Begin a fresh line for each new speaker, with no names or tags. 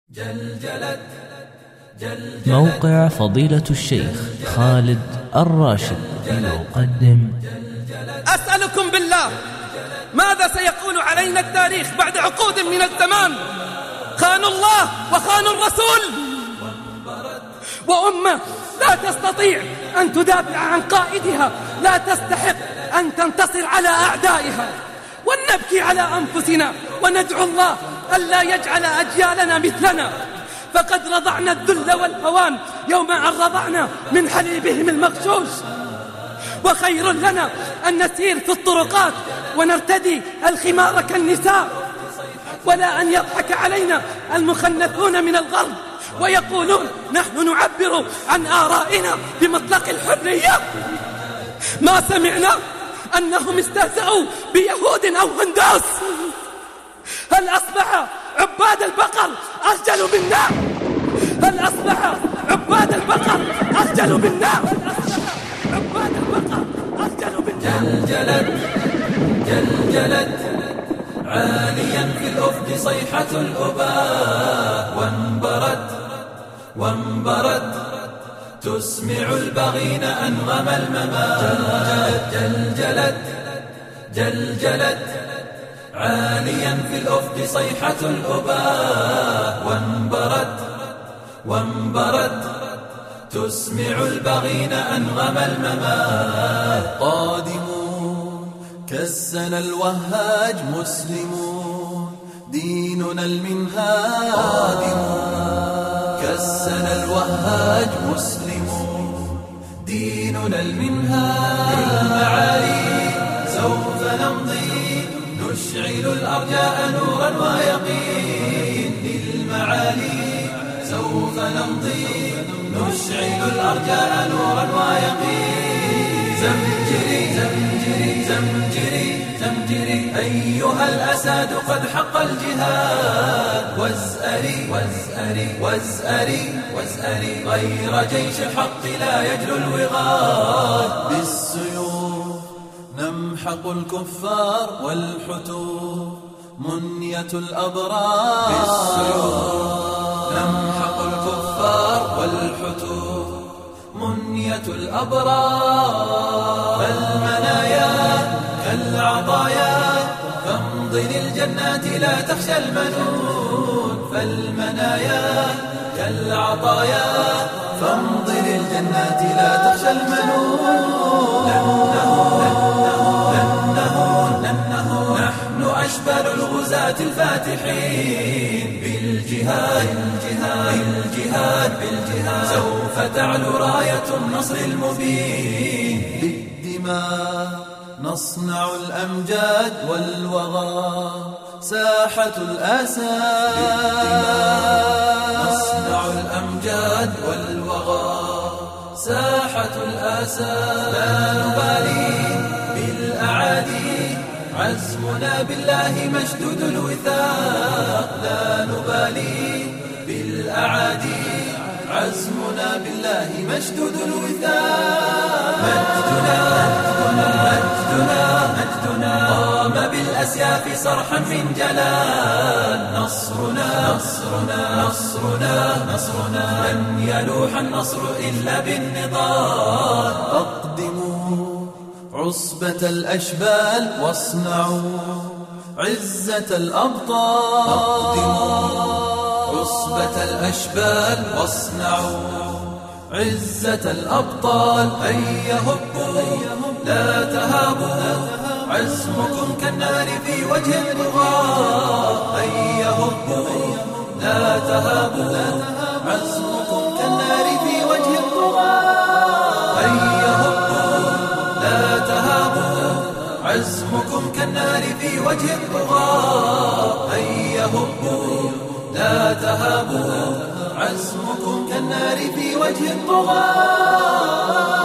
موقع فضيلة الشيخ خالد الراشد يقدم.
أسألكم بالله، ماذا سيقول علينا التاريخ بعد عقود من الزمان؟ خانوا الله وخانوا الرسول، وأمة لا تستطيع أن تدافع عن قائدها، لا تستحق أن تنتصر على أعدائها. ولنبكي على أنفسنا وندعو الله ألا يجعل أجيالنا مثلنا، فقد رضعنا الذل والهوان يوم أن رضعنا من حليبهم المغشوش. وخير لنا أن نسير في الطرقات ونرتدي الخمار كالنساء، ولا أن يضحك علينا المخنثون من الغرب ويقولون نحن نعبر عن آرائنا بمطلق الحرية. ما سمعنا أنهم استهزأوا بيهود أو هندوس. هل أصبح عباد البقر أخجل منا؟ هل أصبح عباد البقر أخجل منا؟ عباد البقر أخجل منا. جلجلت عاليا في الأفق صيحة الأباء، وانبرت تسمع البغين أنغم الممات. جلجلت عاليا في الأفق صيحة الأباء، وانبرت تسمع البغين أنغم الممات. قادمون كالسنا الوهاج مسلمون، ديننا المنهاج. قادمون كالسنا الوهاج مسلمون، ديننا المنهاج. للمعالي سوف نمضي نشعل الأرجاء نورا ويقين. للمعالي سوف نمضي نشعل الأرجاء نورا ويقين. زمجري زمجري زمجري زمجري أيها الأساد قد حق الجهاد. وازأري وازأري وازأري وازأري غير جيش الحق لا يجلو الوغاد. بالسيوف نمحق الكفار والحتوف منية الأبرار. بالسيوف نمحق الكفار والحتوف منية الأبرار. فالمنايا كالعطايا فامضي للجنات لا تخشى المنون. فالمنايا كالعطايا فامضي للجنات لا تخشى المنون. نحن أشبال الغزاة الفاتحين بالجهاد سوف تعلو راية النصر المبين. بالدماء نصنع الأمجاد والوغى ساحة الأسى. بالدماء نصنع الأمجاد والوغى ساحة الأسى. لا نبالي بالأعادي عزمنا بالله مشدود الوثاق. لا نبالي بالأعادي عزمنا بالله مشدود الوثاق. مجدنا قام بالأسياف صرحا من جلال. نصرنا لن يلوح النصر إلا بالنضال. أقدموا عصبة الأشبال واصنعوا عزة الأبطال. أقدموا عصبة الأشبال واصنعوا عزة الأبطال. هيا هبوا لا تهابوا عزمكم كالنار في وجه الطغاة. هيا هبوا لا تهابوا عزمكم كالنار في وجه الطغاة. هيا هبوا لا تهابوا عزمكم كالنار في وجه الطغاة. هيا هبوا لا تهابوا عزمكم كالنار في وجه الطغاة.